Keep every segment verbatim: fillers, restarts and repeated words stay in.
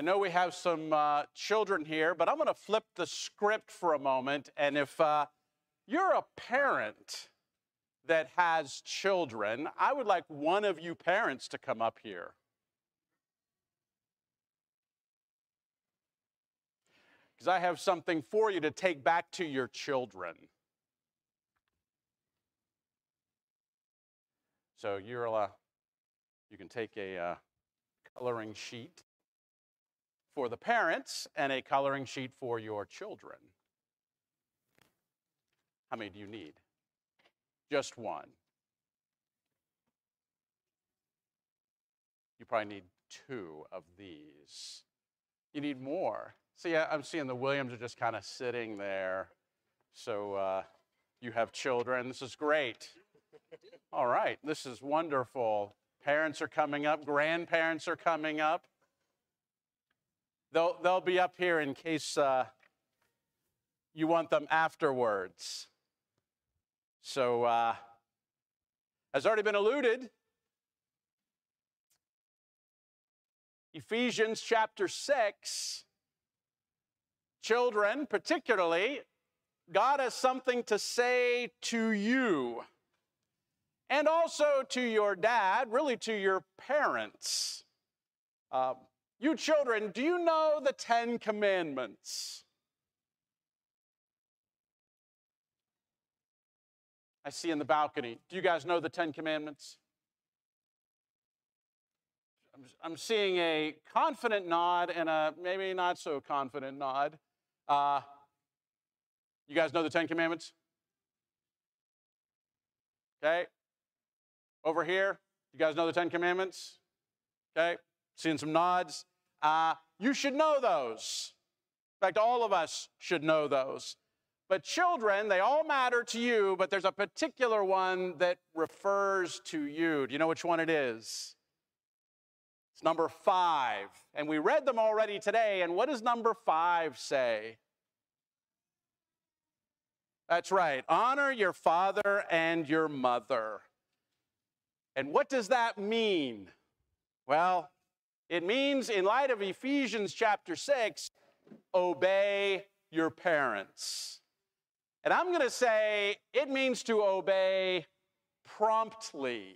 I know we have some uh, children here, but I'm going to flip the script for a moment. And if uh, you're a parent that has children, I would like one of you parents to come up here. Because I have something for you to take back to your children. So you're, uh, you can take a uh, coloring sheet for the parents and a coloring sheet for your children. How many do you need? Just one. You probably need two of these. You need more. See, I'm seeing the Williams are just kind of sitting there. So uh, you have children. This is great. All right, this is wonderful. Parents are coming up. Grandparents are coming up. They'll, they'll be up here in case uh, you want them afterwards. So, uh, has already been alluded, Ephesians chapter six, children particularly, God has something to say to you. And also to your dad, really to your parents. Um, You children, do you know the Ten Commandments? I see in the balcony. Do you guys know the Ten Commandments? I'm, I'm seeing a confident nod and a maybe not so confident nod. Uh, you guys know the Ten Commandments? Okay. Over here, you guys know the Ten Commandments? Okay. Seeing some nods. Uh, you should know those. In fact, all of us should know those. But children, they all matter to you, but there's a particular one that refers to you. Do you know which one it is? It's number five. And we read them already today, and what does number five say? That's right. Honor your father and your mother. And what does that mean? Well, it means, in light of Ephesians chapter six, obey your parents. And I'm going to say it means to obey promptly.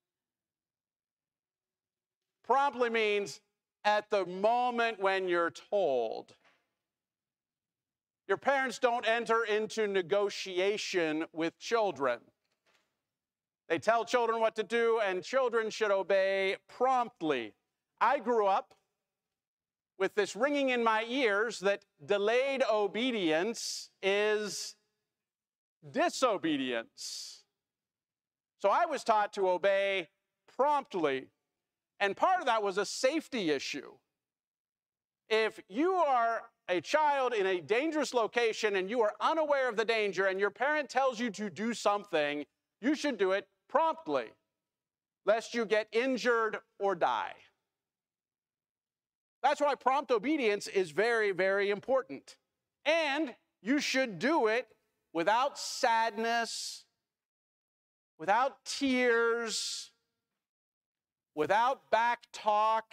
Promptly means at the moment when you're told. Your parents don't enter into negotiation with children. They tell children what to do, and children should obey promptly. I grew up with this ringing in my ears that delayed obedience is disobedience. So I was taught to obey promptly, and part of that was a safety issue. If you are a child in a dangerous location and you are unaware of the danger and your parent tells you to do something, you should do it promptly, lest you get injured or die. That's why prompt obedience is very, very important. And you should do it without sadness, without tears, without back talk.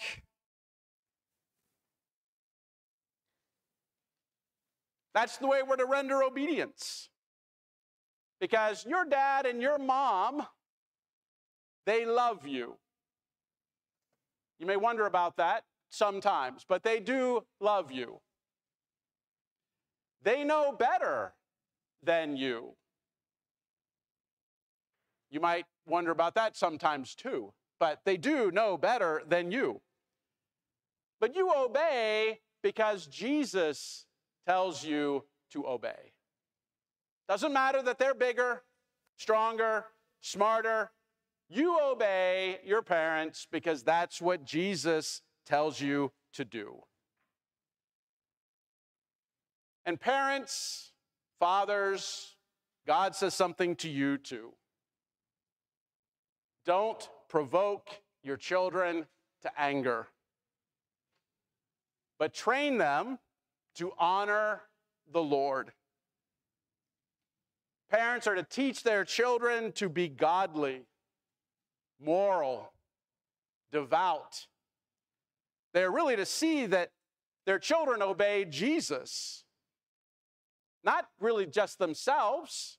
That's the way we're to render obedience. Because your dad and your mom, they love you. You may wonder about that sometimes, but they do love you. They know better than you. You might wonder about that sometimes too, but they do know better than you. But you obey because Jesus tells you to obey. Doesn't matter that they're bigger, stronger, smarter. You obey your parents because that's what Jesus tells you to do. And parents, fathers, God says something to you too. Don't provoke your children to anger, but train them to honor the Lord. Parents are to teach their children to be godly, moral, devout. They're really to see that their children obeyed Jesus. Not really just themselves.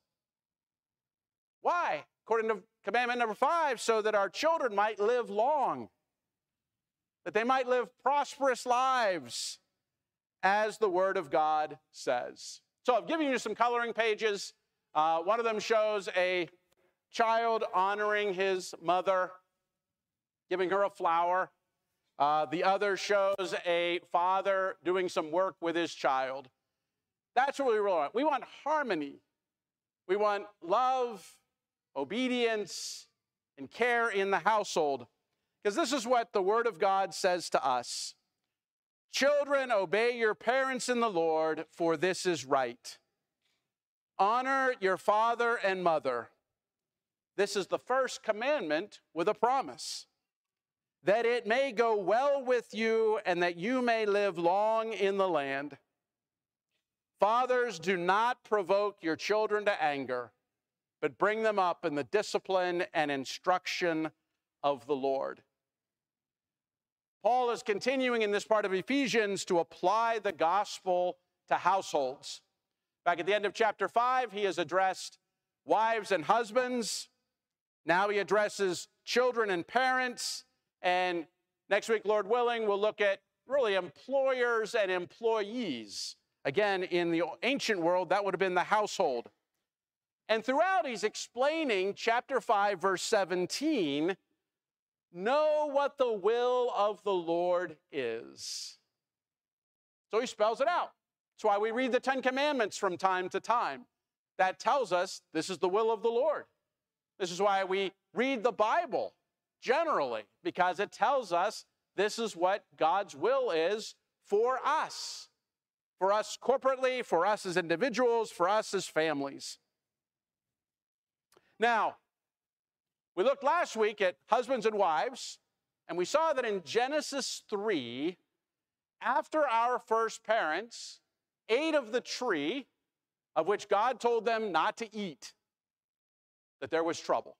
Why? According to commandment number five, so that our children might live long, that they might live prosperous lives, as the Word of God says. So I've given you some coloring pages. Uh, one of them shows a child honoring his mother, giving her a flower. Uh, the other shows a father doing some work with his child. That's what we really want. We want harmony. We want love, obedience, and care in the household. Because this is what the Word of God says to us. Children, obey your parents in the Lord, for this is right. Honor your father and mother. This is the first commandment with a promise, that it may go well with you and that you may live long in the land. Fathers, do not provoke your children to anger, but bring them up in the discipline and instruction of the Lord. Paul is continuing in this part of Ephesians to apply the gospel to households. Back at the end of chapter five, he has addressed wives and husbands. Now he addresses children and parents. And next week, Lord willing, we'll look at really employers and employees. Again, in the ancient world, that would have been the household. And throughout, he's explaining chapter five, verse seventeen, know what the will of the Lord is. So he spells it out. That's why we read the Ten Commandments from time to time. That tells us this is the will of the Lord. This is why we read the Bible generally, because it tells us this is what God's will is for us. For us corporately, for us as individuals, for us as families. Now, we looked last week at husbands and wives, and we saw that in Genesis three, after our first parents ate of the tree of which God told them not to eat, that there was trouble.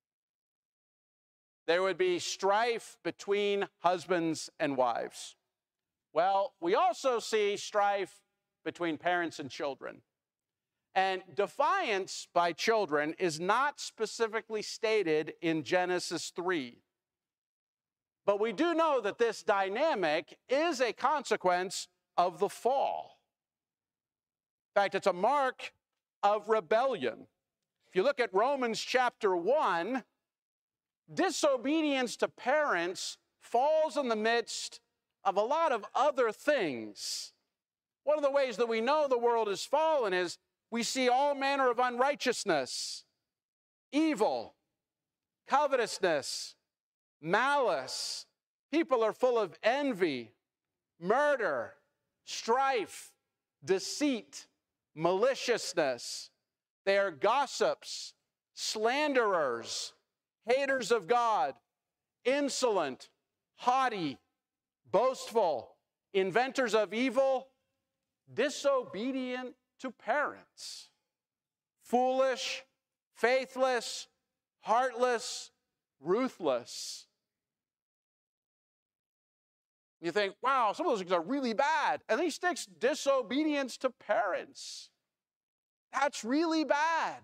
There would be strife between husbands and wives. Well, we also see strife between parents and children. And defiance by children is not specifically stated in Genesis three. But we do know that this dynamic is a consequence of the fall. In fact, it's a mark of rebellion. If you look at Romans chapter one, disobedience to parents falls in the midst of a lot of other things. One of the ways that we know the world is fallen is we see all manner of unrighteousness, evil, covetousness, malice. People are full of envy, murder, strife, deceit, maliciousness. They are gossips, slanderers, haters of God, insolent, haughty, boastful, inventors of evil, disobedient to parents, foolish, faithless, heartless, ruthless. You think, wow, some of those things are really bad. And he sticks disobedience to parents. That's really bad.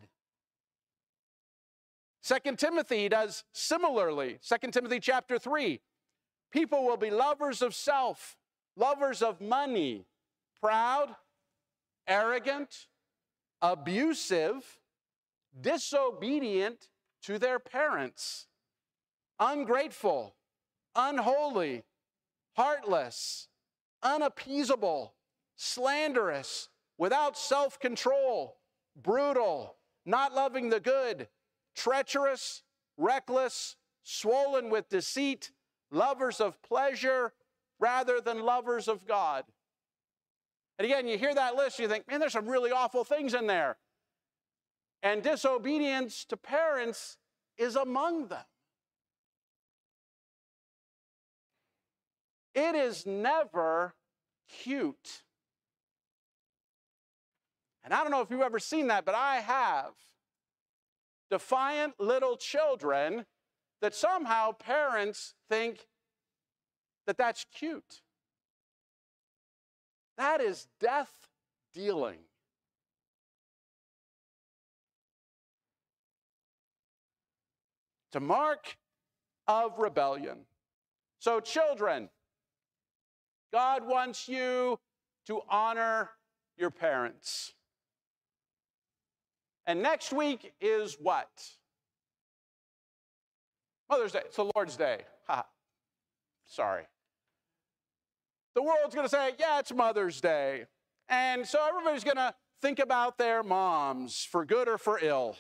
Second Timothy does similarly. Second Timothy chapter three. People will be lovers of self, lovers of money, proud, arrogant, abusive, disobedient to their parents, ungrateful, unholy, heartless, unappeasable, slanderous, without self-control, brutal, not loving the good, treacherous, reckless, swollen with deceit, lovers of pleasure rather than lovers of God. And again, you hear that list, you think, man, there's some really awful things in there. And disobedience to parents is among them. It is never cute. And I don't know if you've ever seen that, but I have. Defiant little children that somehow parents think that that's cute. That is death dealing. It's a mark of rebellion. So children, God wants you to honor your parents. And next week is what? Mother's Day. It's the Lord's Day. Ha. Sorry. The world's going to say, yeah, it's Mother's Day. And so everybody's going to think about their moms, for good or for ill.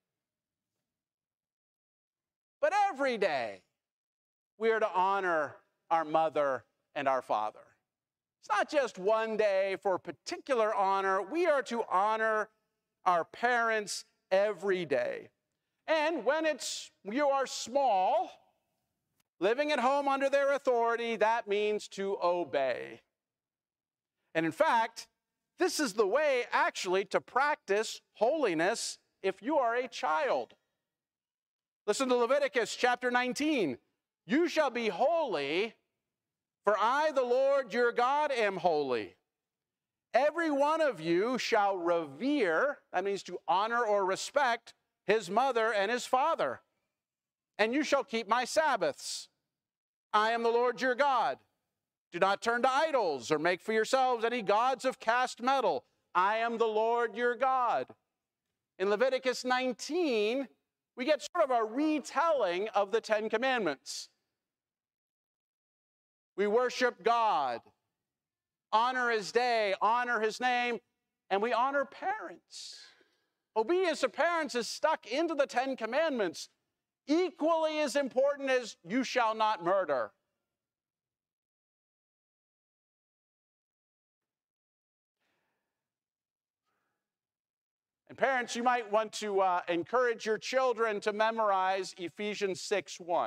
But every day, we are to honor our mother and our father. It's not just one day for particular honor. We are to honor our parents every day. And when it's you are small, living at home under their authority, that means to obey. And in fact, this is the way actually to practice holiness if you are a child. Listen to Leviticus chapter nineteen. You shall be holy, for I, the Lord your God, am holy. Every one of you shall revere, that means to honor or respect, his mother and his father. And you shall keep my Sabbaths. I am the Lord your God. Do not turn to idols or make for yourselves any gods of cast metal. I am the Lord your God. In Leviticus nineteen, we get sort of a retelling of the Ten Commandments. We worship God, honor his day, honor his name, and we honor parents. Obedience to parents is stuck into the Ten Commandments, equally as important as you shall not murder. And parents, you might want to uh, encourage your children to memorize Ephesians six one.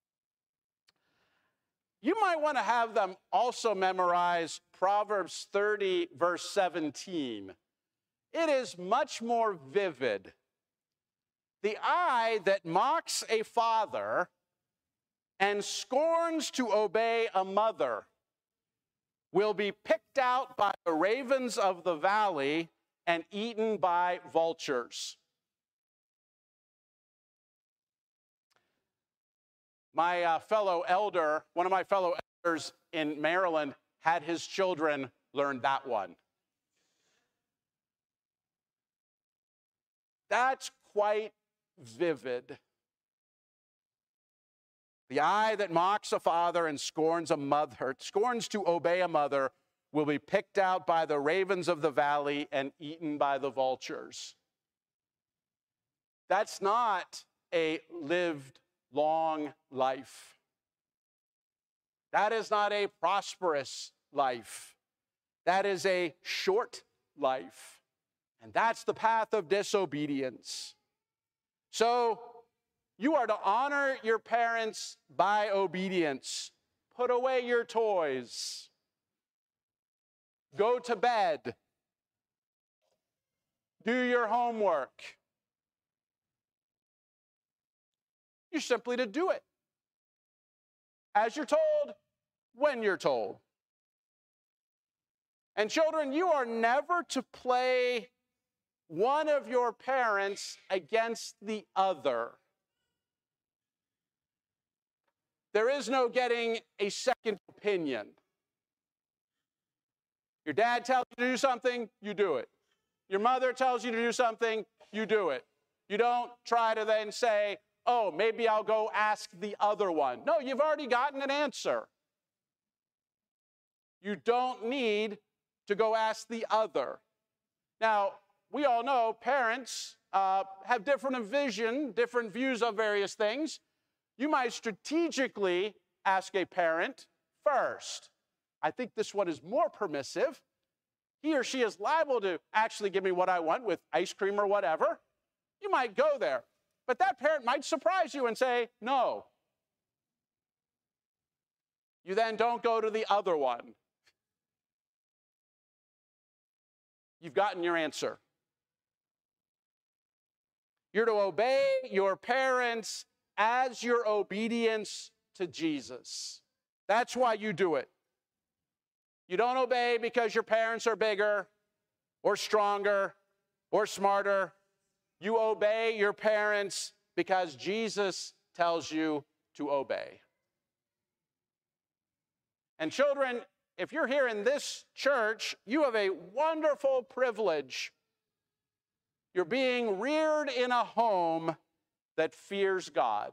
You might want to have them also memorize Proverbs thirty, verse seventeen. It is much more vivid. The eye that mocks a father and scorns to obey a mother will be picked out by the ravens of the valley and eaten by vultures. My uh, fellow elder, one of my fellow elders in Maryland, had his children learn that one. That's quite vivid. The eye that mocks a father and scorns a mother, scorns to obey a mother, will be picked out by the ravens of the valley and eaten by the vultures. That's not a lived long life. That is not a prosperous life. That is a short life. And that's the path of disobedience. So you are to honor your parents by obedience. Put away your toys. Go to bed. Do your homework. You're simply to do it as you're told, when you're told. And children, you are never to play one of your parents against the other. There is no getting a second opinion. Your dad tells you to do something, you do it. Your mother tells you to do something, you do it. You don't try to then say, oh, maybe I'll go ask the other one. No, you've already gotten an answer. You don't need to go ask the other. Now, we all know parents uh, have different vision, different views of various things. You might strategically ask a parent first. I think this one is more permissive. He or she is liable to actually give me what I want with ice cream or whatever. You might go there. But that parent might surprise you and say, no. You then don't go to the other one. You've gotten your answer. You're to obey your parents as your obedience to Jesus. That's why you do it. You don't obey because your parents are bigger or stronger or smarter. You obey your parents because Jesus tells you to obey. And children, if you're here in this church, you have a wonderful privilege. You're being reared in a home that fears God.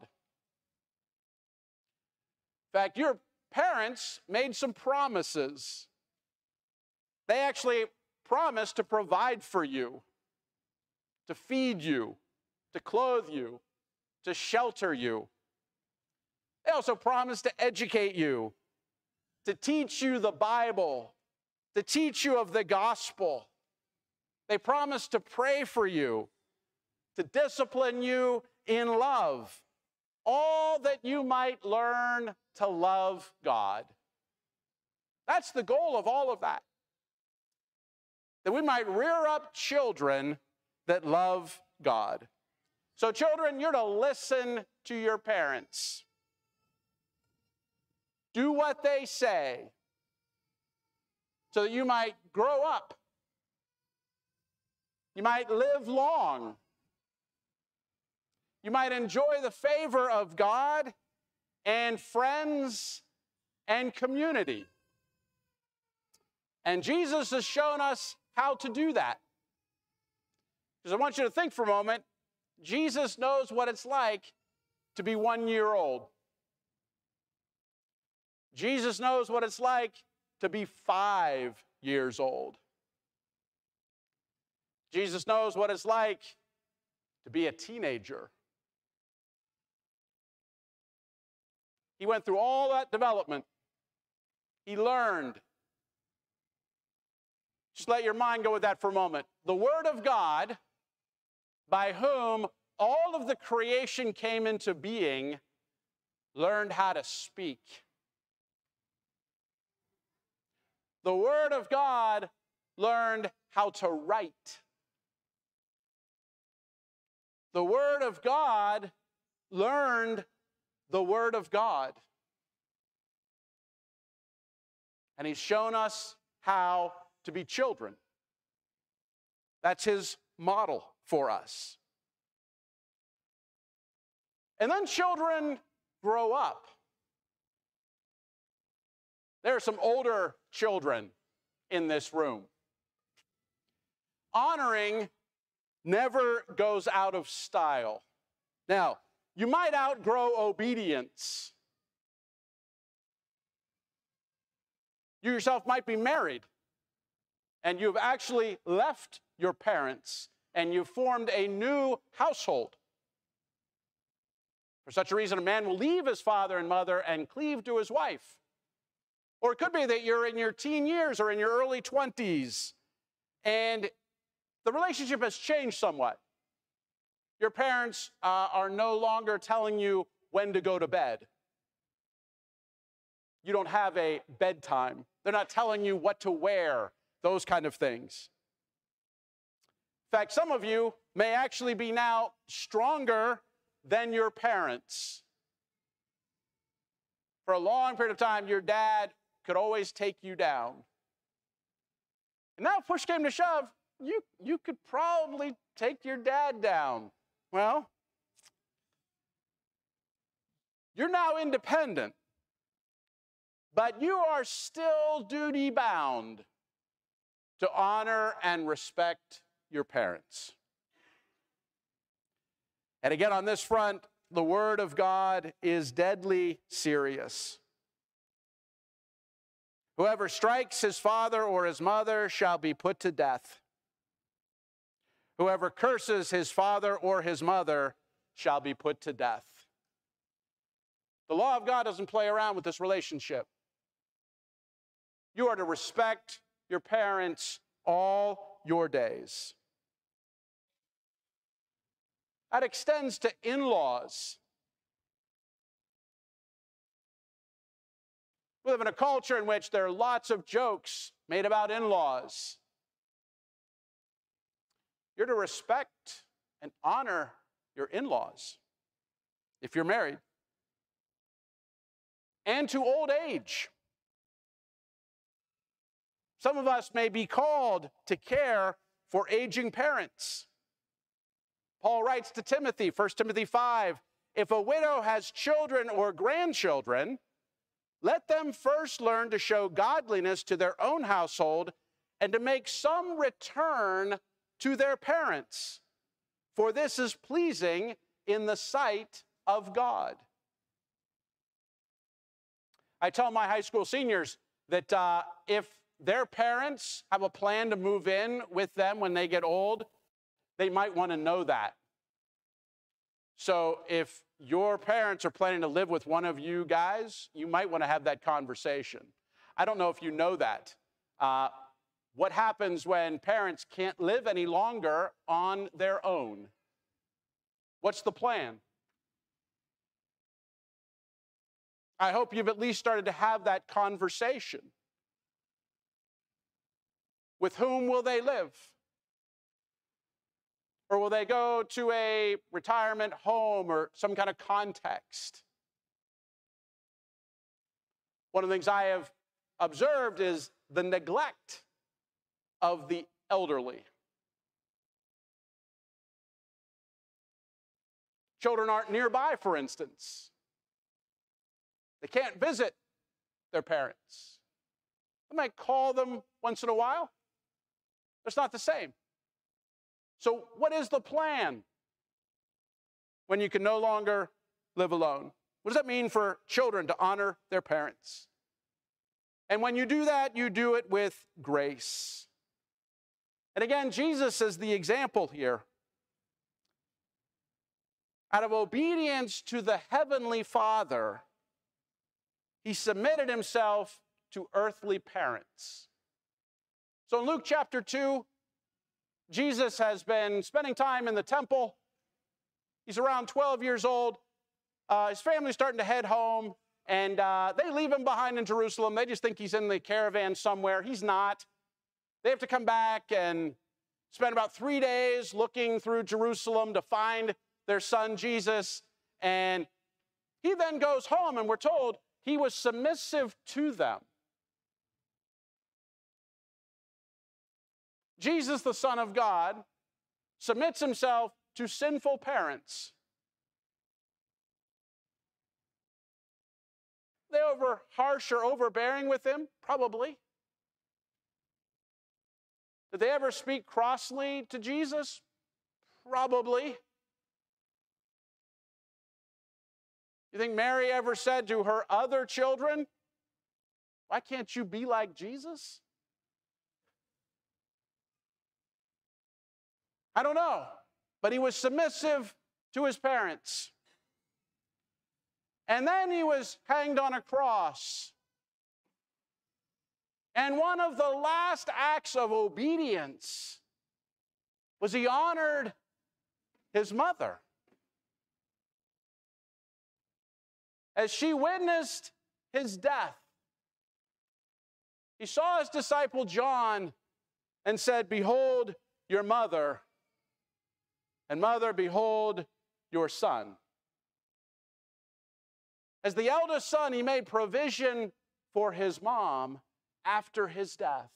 In fact, your parents made some promises. They actually promised to provide for you, to feed you, to clothe you, to shelter you. They also promised to educate you, to teach you the Bible, to teach you of the gospel. They promised to pray for you, to discipline you in love, all that you might learn to love God. That's the goal of all of that. That we might rear up children that love God. So children, you're to listen to your parents. Do what they say so that you might grow up. You might live long. You might enjoy the favor of God and friends and community. And Jesus has shown us how to do that. Because I want you to think for a moment, Jesus knows what it's like to be one year old. Jesus knows what it's like to be five years old. Jesus knows what it's like to be a teenager. He went through all that development. He learned. Just let your mind go with that for a moment. The Word of God, by whom all of the creation came into being, learned how to speak. The Word of God learned how to write. The Word of God learned the Word of God. And He's shown us how to be children. That's His model for us. And then children grow up. There are some older children in this room. Honoring never goes out of style. Now, you might outgrow obedience. You yourself might be married, and you've actually left your parents, and you've formed a new household. For such a reason, a man will leave his father and mother and cleave to his wife. Or it could be that you're in your teen years or in your early twenties, and the relationship has changed somewhat. Your parents uh, are no longer telling you when to go to bed. You don't have a bedtime. They're not telling you what to wear, those kind of things. In fact, some of you may actually be now stronger than your parents. For a long period of time, your dad could always take you down. And now, if push came to shove, you, you could probably take your dad down. Well, you're now independent, but you are still duty-bound to honor and respect your parents. And again, on this front, the Word of God is deadly serious. Whoever strikes his father or his mother shall be put to death. Whoever curses his father or his mother shall be put to death. The law of God doesn't play around with this relationship. You are to respect your parents all your days. That extends to in-laws. We live in a culture in which there are lots of jokes made about in-laws. You're to respect and honor your in-laws if you're married. And to old age. Some of us may be called to care for aging parents. Paul writes to Timothy, First Timothy five, if a widow has children or grandchildren, let them first learn to show godliness to their own household and to make some return to their parents, for this is pleasing in the sight of God. I tell my high school seniors that uh, if their parents have a plan to move in with them when they get old, they might want to know that. So if your parents are planning to live with one of you guys, you might want to have that conversation. I don't know if you know that. Uh, what happens when parents can't live any longer on their own? What's the plan? I hope you've at least started to have that conversation. With whom will they live? Or will they go to a retirement home or some kind of context? One of the things I have observed is the neglect of the elderly. Children aren't nearby, for instance. They can't visit their parents. They might call them once in a while. It's not the same. So what is the plan when you can no longer live alone? What does that mean for children to honor their parents? And when you do that, you do it with grace. And again, Jesus is the example here. Out of obedience to the heavenly Father, he submitted himself to earthly parents. So in Luke chapter two, Jesus has been spending time in the temple. He's around twelve years old. Uh, his family's starting to head home, and uh, they leave him behind in Jerusalem. They just think he's in the caravan somewhere. He's not. They have to come back and spend about three days looking through Jerusalem to find their son Jesus. And he then goes home, and we're told he was submissive to them. Jesus, the Son of God, submits himself to sinful parents. They over harsh or overbearing with him? Probably. Did they ever speak crossly to Jesus? Probably. You think Mary ever said to her other children, why can't you be like Jesus? I don't know, but he was submissive to his parents. And then he was hanged on a cross. And one of the last acts of obedience was he honored his mother. As she witnessed his death, he saw his disciple John and said, behold your mother, and mother, behold your son. As the eldest son, he made provision for his mom after his death.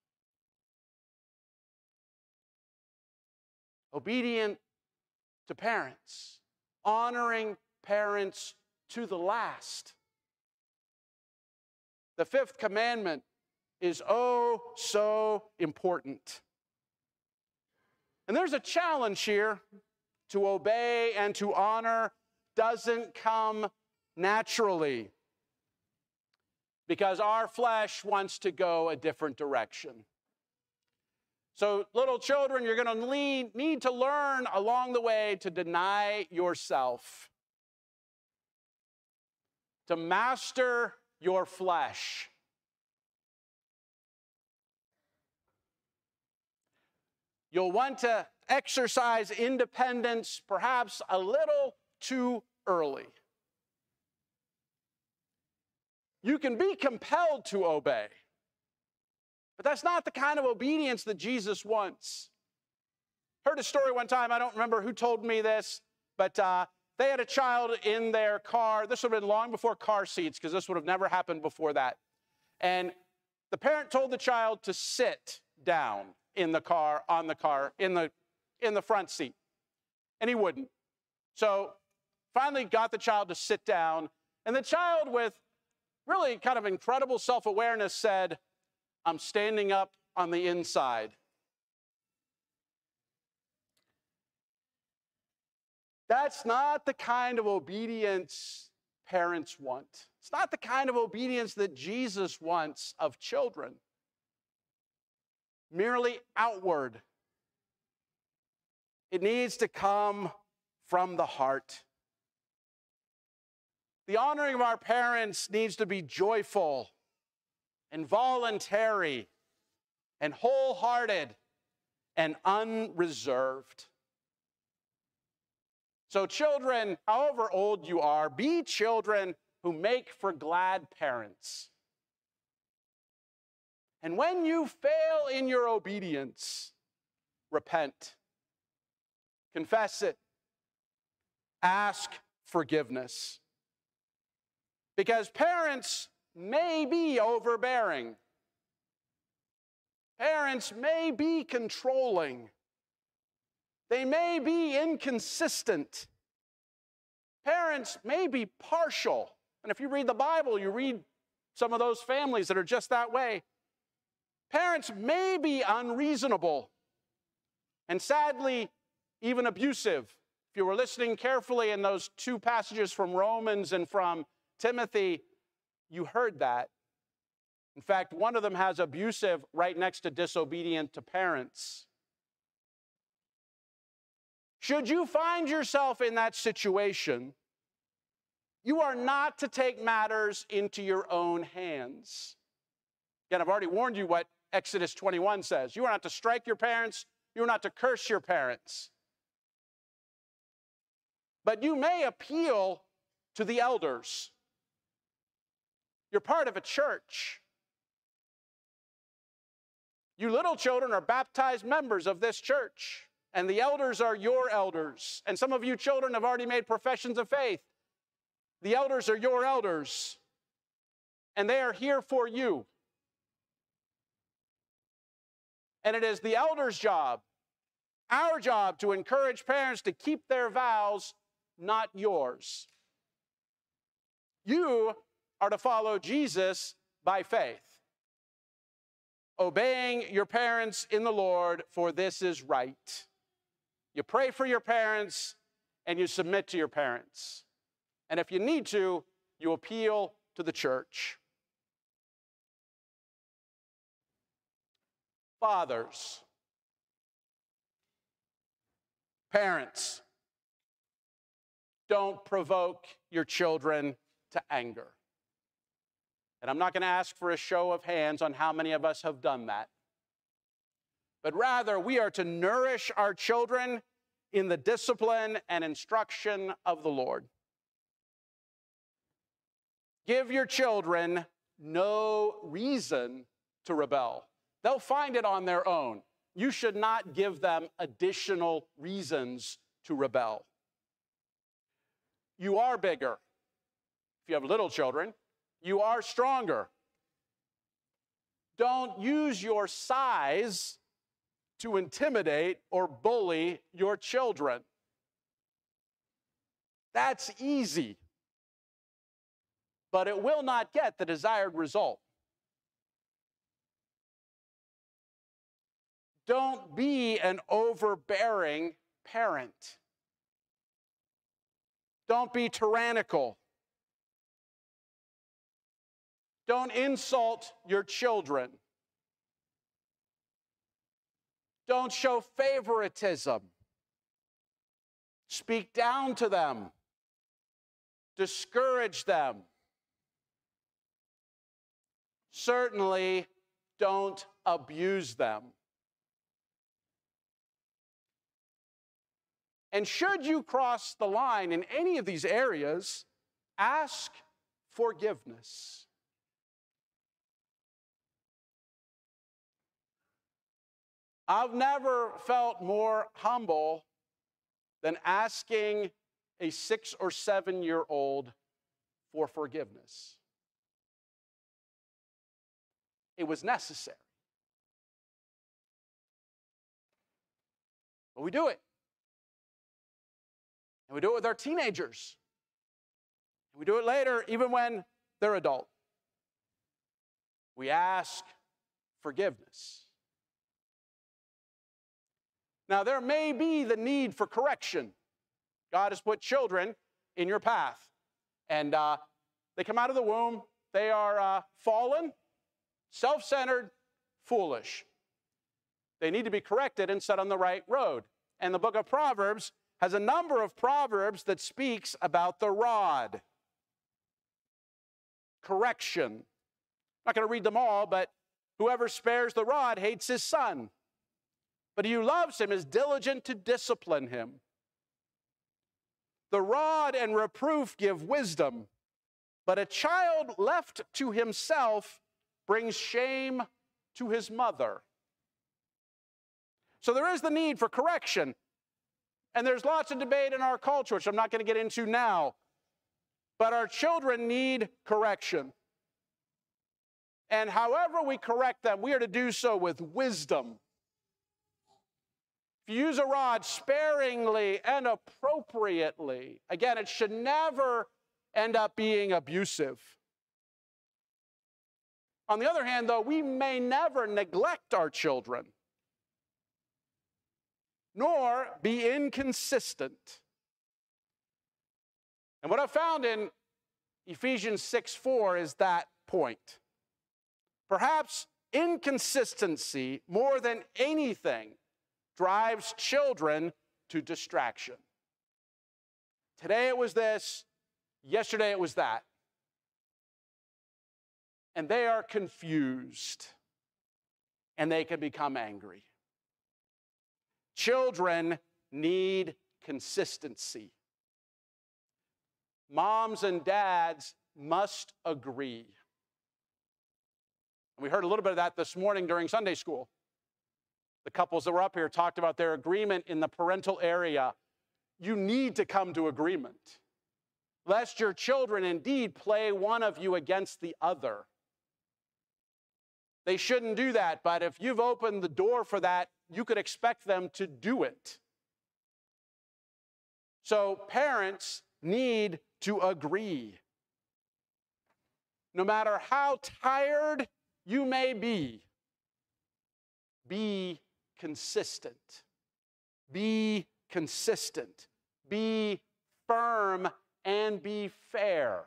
Obedient to parents, honoring parents to the last. The fifth commandment is oh so important. And there's a challenge here. To obey and to honor doesn't come naturally, because our flesh wants to go a different direction. So little children, you're going to need, need to learn along the way to deny yourself, to master your flesh. You'll want to exercise independence perhaps a little too early. You can be compelled to obey, but that's not the kind of obedience that Jesus wants. Heard a story one time, I don't remember who told me this, but uh, they had a child in their car. This would have been long before car seats, because this would have never happened before that. And The parent told the child to sit down in the car, on the car, in the, in the front seat, and he wouldn't. So finally got the child to sit down, and the child, with really kind of incredible self-awareness, said, "I'm standing up on the inside." That's not the kind of obedience parents want. It's not the kind of obedience that Jesus wants of children. Merely outward. It needs to come from the heart. The honoring of our parents needs to be joyful and voluntary and wholehearted and unreserved. So children, however old you are, be children who make for glad parents. And when you fail in your obedience, repent. Confess it. Ask forgiveness. Because parents may be overbearing. Parents may be controlling. They may be inconsistent. Parents may be partial. And if you read the Bible, you read some of those families that are just that way. Parents may be unreasonable and sadly even abusive. If you were listening carefully in those two passages from Romans and from Timothy, you heard that. In fact, one of them has abusive right next to disobedient to parents. Should you find yourself in that situation, you are not to take matters into your own hands. Again, I've already warned you what Exodus twenty-one says. You are not to strike your parents. You are not to curse your parents. But you may appeal to the elders. You're part of a church. You little children are baptized members of this church, and the elders are your elders. And some of you children have already made professions of faith. The elders are your elders, and they are here for you. And it is the elders' job, our job, to encourage parents to keep their vows, not yours. You are to follow Jesus by faith, obeying your parents in the Lord, for this is right. You pray for your parents, and you submit to your parents. And if you need to, you appeal to the church. Fathers, parents, don't provoke your children to anger. And I'm not going to ask for a show of hands on how many of us have done that. But rather, we are to nourish our children in the discipline and instruction of the Lord. Give your children no reason to rebel. They'll find it on their own. You should not give them additional reasons to rebel. You are bigger. If you have little children, you are stronger. Don't use your size to intimidate or bully your children. That's easy, but it will not get the desired result. Don't be an overbearing parent. Don't be tyrannical. Don't insult your children. Don't show favoritism. Speak down to them. Discourage them. Certainly, don't abuse them. And should you cross the line in any of these areas, ask forgiveness. I've never felt more humble than asking a six or seven year old for forgiveness. It was necessary. But we do it. And we do it with our teenagers. And we do it later, even when they're adult. We ask forgiveness. Now, there may be the need for correction. God has put children in your path. And uh, they come out of the womb. They are uh, fallen, self-centered, foolish. They need to be corrected and set on the right road. And the book of Proverbs has a number of proverbs that speaks about the rod. Correction. I'm not going to read them all, but whoever spares the rod hates his son. But he who loves him is diligent to discipline him. The rod and reproof give wisdom, but a child left to himself brings shame to his mother. So there is the need for correction. And there's lots of debate in our culture, which I'm not going to get into now. But our children need correction. And however we correct them, we are to do so with wisdom. If you use a rod sparingly and appropriately, again, it should never end up being abusive. On the other hand, though, we may never neglect our children, nor be inconsistent. And what I found in Ephesians six four is that point. Perhaps inconsistency, more than anything, drives children to distraction. Today it was this, yesterday it was that. And they are confused, and they can become angry. Children need consistency. Moms and dads must agree. And we heard a little bit of that this morning during Sunday school. The couples that were up here talked about their agreement in the parental area. You need to come to agreement, lest your children indeed play one of you against the other. They shouldn't do that, but if you've opened the door for that, you could expect them to do it. So parents need to agree. No matter how tired you may be, be consistent. Be consistent. Be firm and be fair.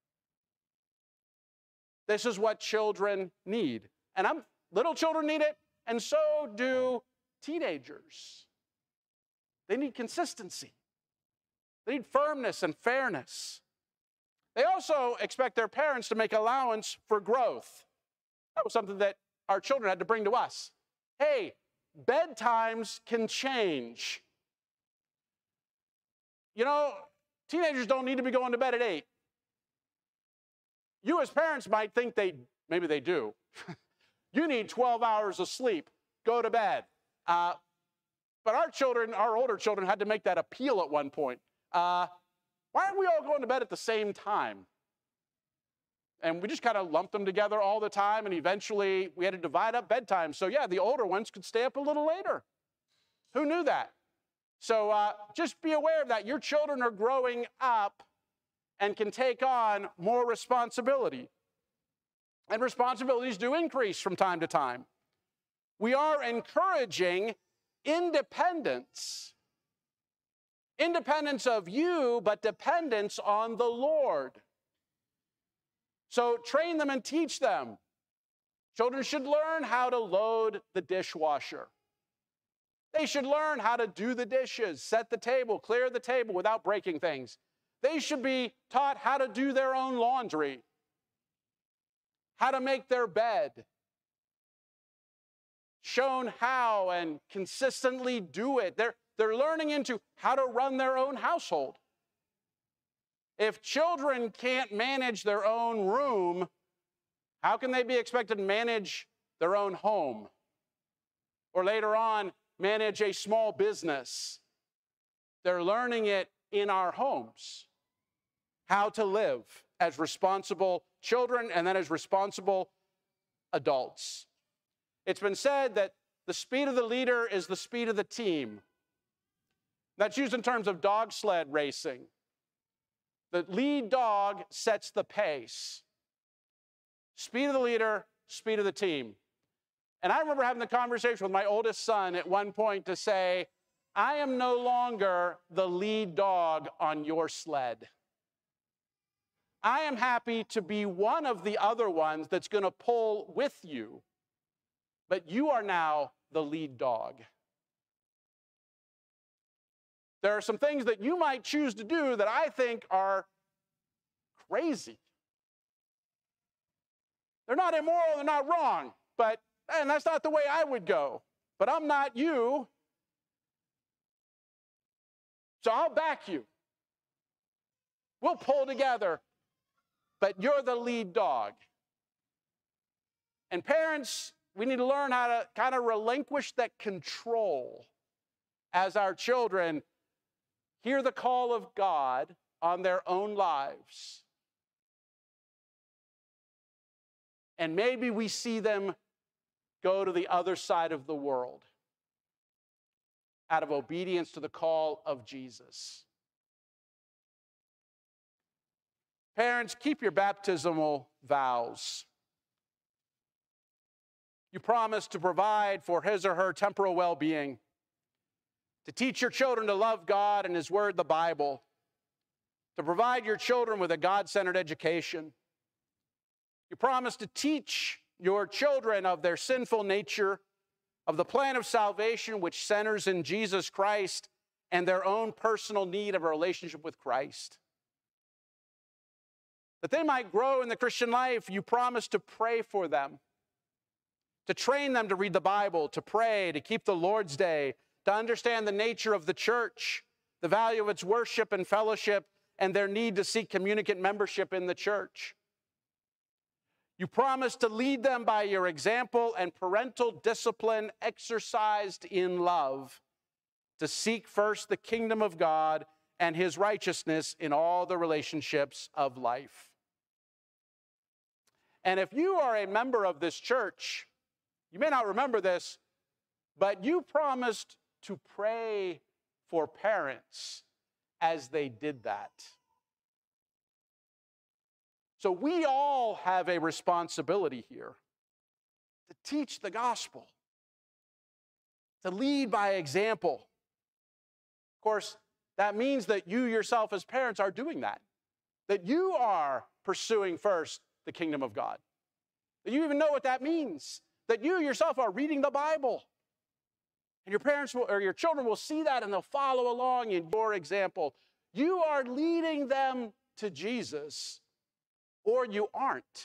This is what children need. And I'm, little children need it, and so do teenagers. They need consistency. They need firmness and fairness. They also expect their parents to make allowance for growth. That was something that our children had to bring to us. Hey, bedtimes can change. You know, teenagers don't need to be going to bed at eight. You as parents might think they, maybe they do. You need twelve hours of sleep. Go to bed. Uh, but our children, our older children, had to make that appeal at one point. Uh, why aren't we all going to bed at the same time? And we just kind of lumped them together all the time, and eventually we had to divide up bedtime. So yeah, the older ones could stay up a little later. Who knew that? So uh, just be aware of that. Your children are growing up and can take on more responsibility. And responsibilities do increase from time to time. We are encouraging independence. Independence of you, but dependence on the Lord. So train them and teach them. Children should learn how to load the dishwasher. They should learn how to do the dishes, set the table, clear the table without breaking things. They should be taught how to do their own laundry, how to make their bed, shown how and consistently do it. They're, they're learning into how to run their own household. If children can't manage their own room, how can they be expected to manage their own home? Or later on, manage a small business? They're learning it in our homes, how to live as responsible children and then as responsible adults. It's been said that the speed of the leader is the speed of the team. That's used in terms of dog sled racing. The lead dog sets the pace. Speed of the leader, speed of the team. And I remember having the conversation with my oldest son at one point to say, I am no longer the lead dog on your sled. I am happy to be one of the other ones that's going to pull with you, but you are now the lead dog. There are some things that you might choose to do that I think are crazy. They're not immoral, they're not wrong, but, and that's not the way I would go. But I'm not you, so I'll back you. We'll pull together, but you're the lead dog. And parents, we need to learn how to kind of relinquish that control as our children hear the call of God on their own lives. And maybe we see them go to the other side of the world out of obedience to the call of Jesus. Parents, keep your baptismal vows. You promise to provide for his or her temporal well-being, to teach your children to love God and his word, the Bible, to provide your children with a God-centered education. You promise to teach your children of their sinful nature, of the plan of salvation which centers in Jesus Christ and their own personal need of a relationship with Christ. That they might grow in the Christian life, you promise to pray for them, to train them to read the Bible, to pray, to keep the Lord's Day, to understand the nature of the church, the value of its worship and fellowship, and their need to seek communicant membership in the church. You promise to lead them by your example and parental discipline exercised in love, to seek first the kingdom of God and his righteousness in all the relationships of life. And if you are a member of this church, you may not remember this, but you promised to pray for parents as they did that. So we all have a responsibility here to teach the gospel, to lead by example. Of course, that means that you yourself as parents are doing that, that you are pursuing first the kingdom of God, that you even know what that means, that you yourself are reading the Bible. And your parents will, or your children will see that and they'll follow along in your example. You are leading them to Jesus, or you aren't.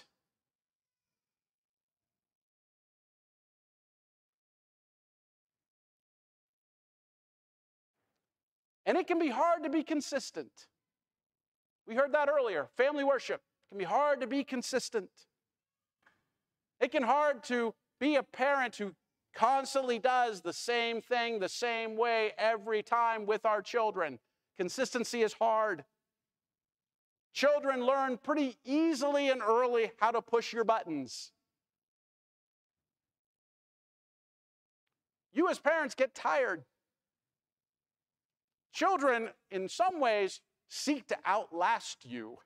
And it can be hard to be consistent. We heard that earlier. Family worship can be hard to be consistent. It can be hard to be a parent who constantly does the same thing the same way every time with our children. Consistency is hard. Children learn pretty easily and early how to push your buttons. You as parents get tired. Children, in some ways, seek to outlast you.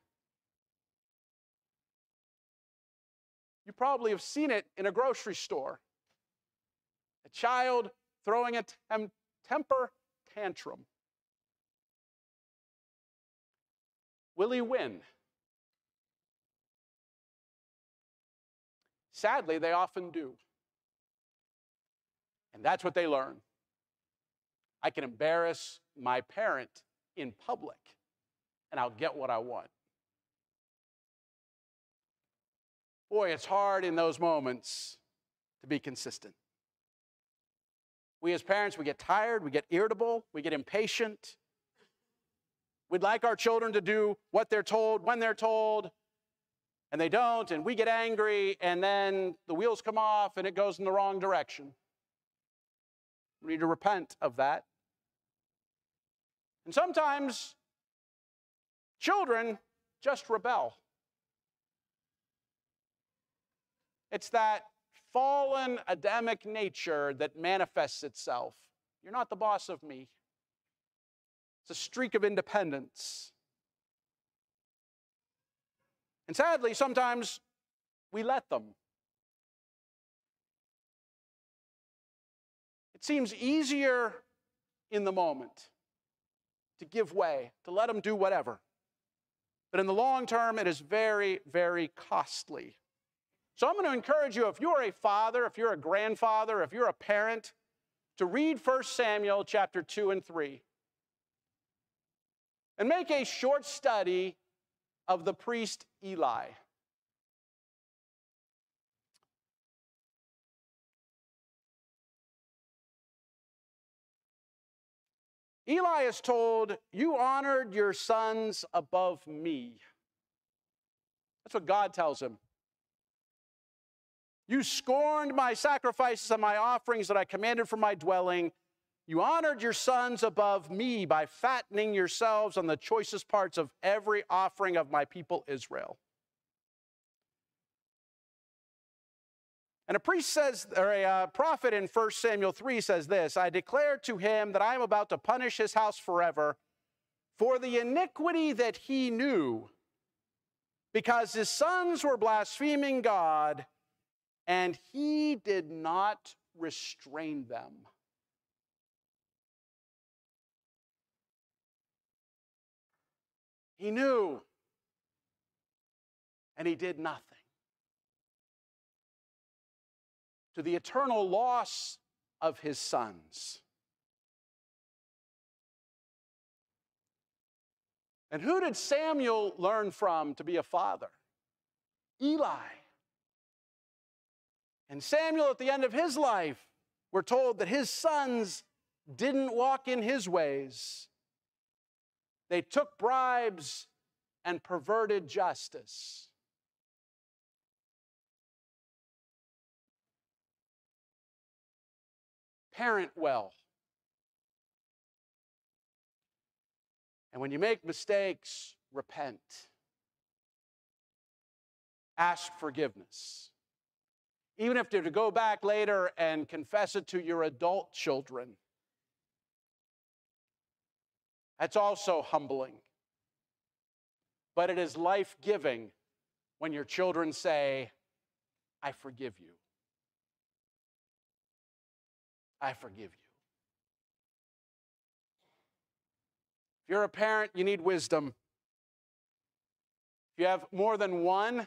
You probably have seen it in a grocery store. A child throwing a tem- temper tantrum. Will he win? Sadly, they often do. And that's what they learn. I can embarrass my parent in public, and I'll get what I want. Boy, it's hard in those moments to be consistent. We as parents, we get tired, we get irritable, we get impatient. We'd like our children to do what they're told, when they're told, and they don't, and we get angry, and then the wheels come off, and it goes in the wrong direction. We need to repent of that. And sometimes children just rebel. It's that fallen Adamic nature that manifests itself. You're not the boss of me. It's a streak of independence. And sadly, sometimes we let them. It seems easier in the moment to give way, to let them do whatever. But in the long term, it is very, very costly. So I'm going to encourage you, if you're a father, if you're a grandfather, if you're a parent, to read First Samuel chapter two and three. And make a short study of the priest Eli. Eli is told, you honored your sons above me. That's what God tells him. You scorned my sacrifices and my offerings that I commanded for my dwelling. You honored your sons above me by fattening yourselves on the choicest parts of every offering of my people Israel. And a priest says, or a uh, prophet in First Samuel three says this, I declare to him that I am about to punish his house forever for the iniquity that he knew, because his sons were blaspheming God, and he did not restrain them. He knew, and he did nothing. To the eternal loss of his sons. And who did Samuel learn from to be a father? Eli. And Samuel, at the end of his life, we're told that his sons didn't walk in his ways. They took bribes and perverted justice. Parent well. And when you make mistakes, repent. Ask forgiveness. Even if you're to go back later and confess it to your adult children. That's also humbling. But it is life-giving when your children say, I forgive you. I forgive you. If you're a parent, you need wisdom. If you have more than one,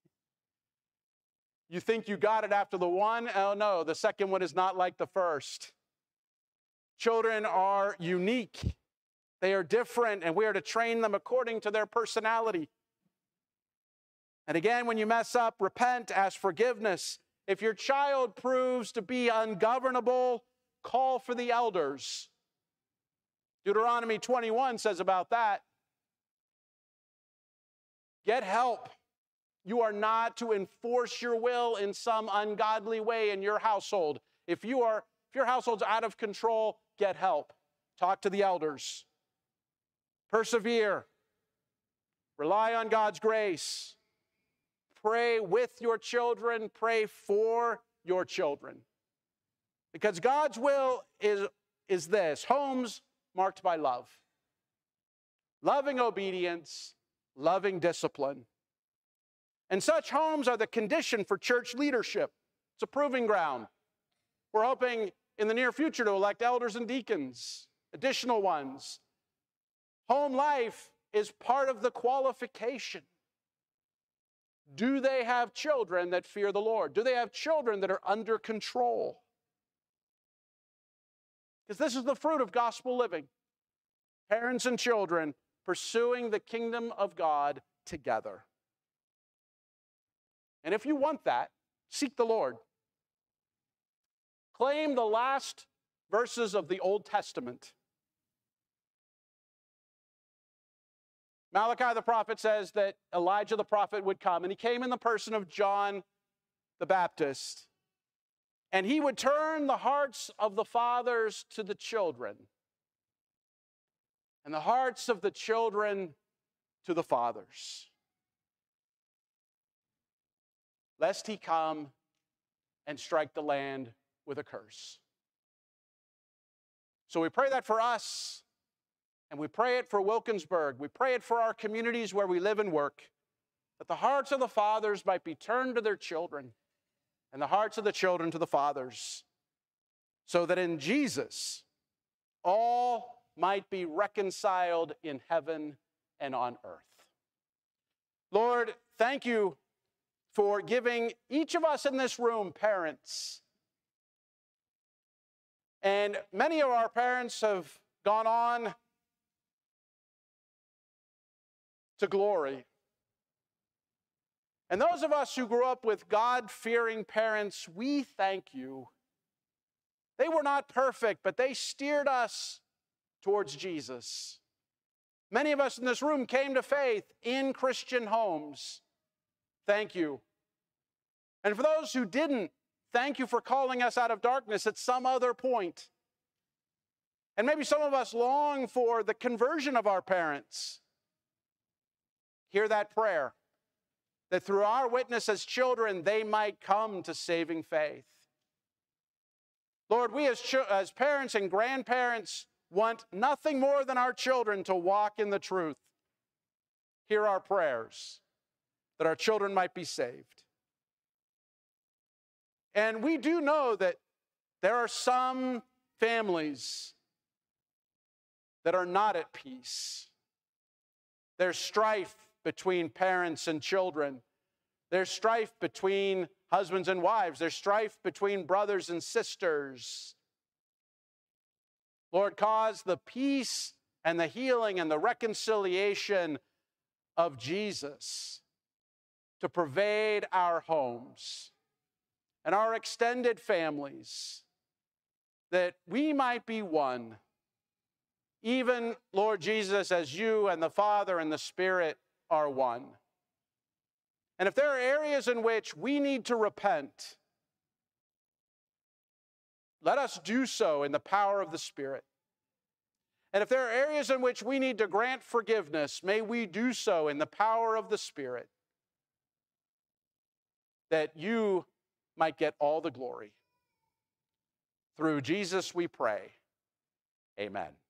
you think you got it after the one. Oh no, the second one is not like the first. Children are unique. They are different, and we are to train them according to their personality. And again, when you mess up, repent, ask forgiveness. If your child proves to be ungovernable, call for the elders. Deuteronomy twenty-one says about that. Get help. You are not to enforce your will in some ungodly way in your household. If you are, if your household's out of control, get help. Talk to the elders. Persevere. Rely on God's grace. Pray with your children. Pray for your children. Because God's will is, is this: homes marked by love. Loving obedience, loving discipline. And such homes are the condition for church leadership. It's a proving ground. We're hoping in the near future to elect elders and deacons, additional ones. Home life is part of the qualification. Do they have children that fear the Lord? Do they have children that are under control? Because this is the fruit of gospel living. Parents and children pursuing the kingdom of God together. And if you want that, seek the Lord. Claim the last verses of the Old Testament. Malachi the prophet says that Elijah the prophet would come, and he came in the person of John the Baptist. And he would turn the hearts of the fathers to the children, and the hearts of the children to the fathers, lest he come and strike the land with a curse. So we pray that for us, and we pray it for Wilkinsburg. We pray it for our communities where we live and work, that the hearts of the fathers might be turned to their children, and the hearts of the children to the fathers, so that in Jesus all might be reconciled in heaven and on earth. Lord, thank you for giving each of us in this room parents. And many of our parents have gone on to glory. And those of us who grew up with God-fearing parents, we thank you. They were not perfect, but they steered us towards Jesus. Many of us in this room came to faith in Christian homes. Thank you. And for those who didn't, thank you for calling us out of darkness at some other point. And maybe some of us long for the conversion of our parents. Hear that prayer, that through our witness as children, they might come to saving faith. Lord, we as, as parents and grandparents want nothing more than our children to walk in the truth. Hear our prayers, that our children might be saved. And we do know that there are some families that are not at peace. There's strife between parents and children. There's strife between husbands and wives. There's strife between brothers and sisters. Lord, cause the peace and the healing and the reconciliation of Jesus to pervade our homes and our extended families, that we might be one, even, Lord Jesus, as you and the Father and the Spirit are one. And if there are areas in which we need to repent, let us do so in the power of the Spirit. And if there are areas in which we need to grant forgiveness, may we do so in the power of the Spirit, that you might get all the glory. Through Jesus we pray. Amen.